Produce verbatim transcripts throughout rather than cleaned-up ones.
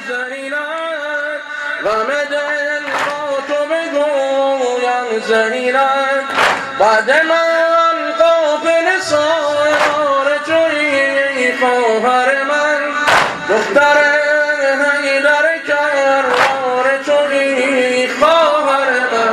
زهینت غم دل با تو بگویم زهینت بعد من قافل سایار تویی خواهر من دختر حیدر کرار تویی خواهر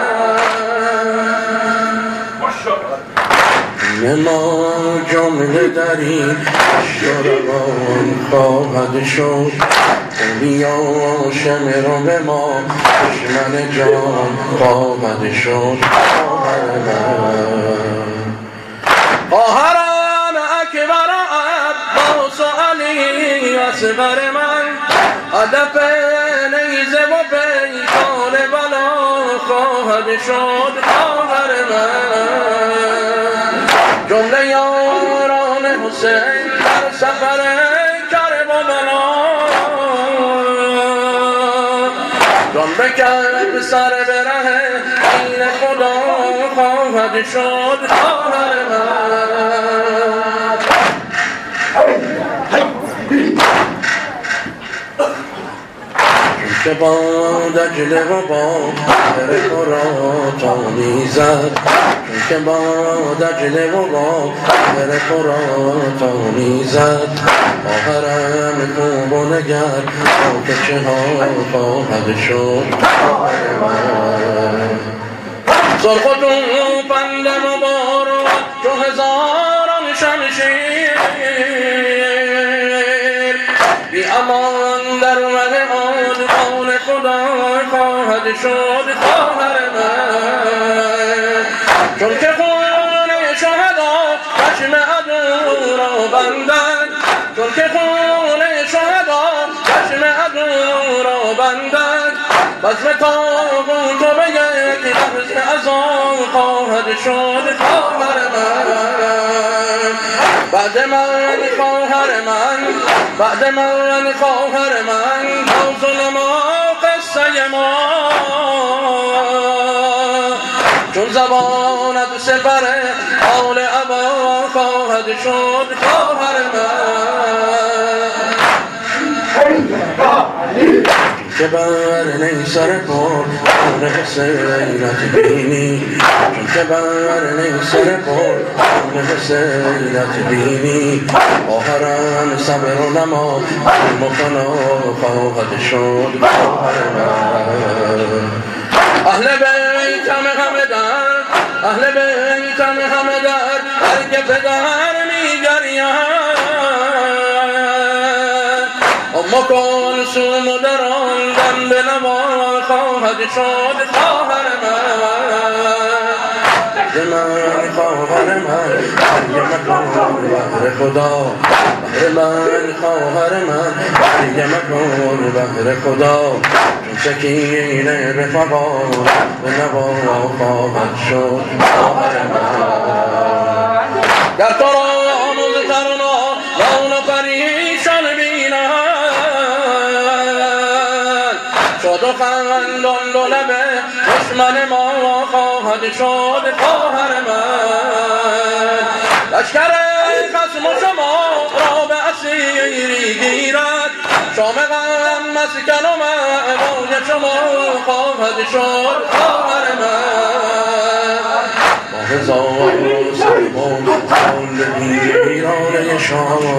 من ما جمله در این شربان خواهد شد بیا شمر به ما دشمن جان خواهد شد خواهر من خواهرم اکبر عباس و علی اصغر من هدف نیزه و پیکان بلا خواهد شد خواهر من جمله یاران حسین در سفر کربلا جمله کرد سر به ره دین خدا خواهد شد خواهر من که با دجله و با بر خراتا میزد چون که با دجله و با بر خراتا میزد خواهرم خوب و نگر با که چه ها خواهد شد خواهر من سرخ و توفند مبارک چو هزاران شمشیر بی امان در ره آدمان خدا خواهد شد خواهر من چون که خون شهدا چشم عدو را بندد چون که خون شهدا چشم عدو را بندد بزم تاغوت و به یک لحظه از آن خواهد شد خواهر من بعد من خواهر من بعد من خواهر من با ظلم و قصه ما چون زبانت سپر حال ابا خواهد شد خواهر من که بر نیسر پر آن حسینت بینی چون که بر نیسر پر آن حسینت بینی خواهرم صبر و نما مخنا خواهد شد خواهر من اهل بیتم همه در اهل بیتم همه در هر که پدر میگرید اما کلثوم و در آن دم به نوا خواهد شد خواهر من من خواهر من هرگه مکن بهر خدا بهر من خواهر من هرگه مکن بهر خدا چون سکینه به فقا به نوا خواهد شد خواهر من در تو را آموز ترنا لون و پریشان بینم شد و خندان دو لبه دشمن ما خواهد شد خواهر من لشکر خصم شما را به اسیری گیرد شام غم مسکن و معمای شما خواهد شد خواهر من با هزار سیمان حال ایران شام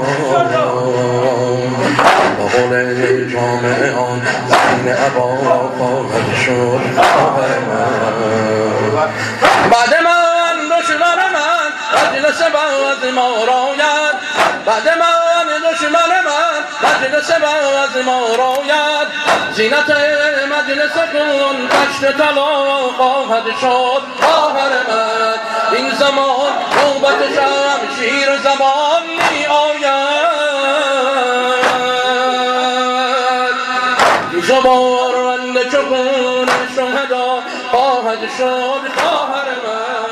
با قول جامعه آن زین ابا خواهد شد خواهر من بعد من دشمن من مجلس بعض ما راید بعد من دشمن من مجلس بعض ما راید زینت مجلس کن کشت طلا خواهد شد خواهر من این زمان نوبت شمشیر زمان می آید زبار رنده چکون شهدا خواهد شد خواهر من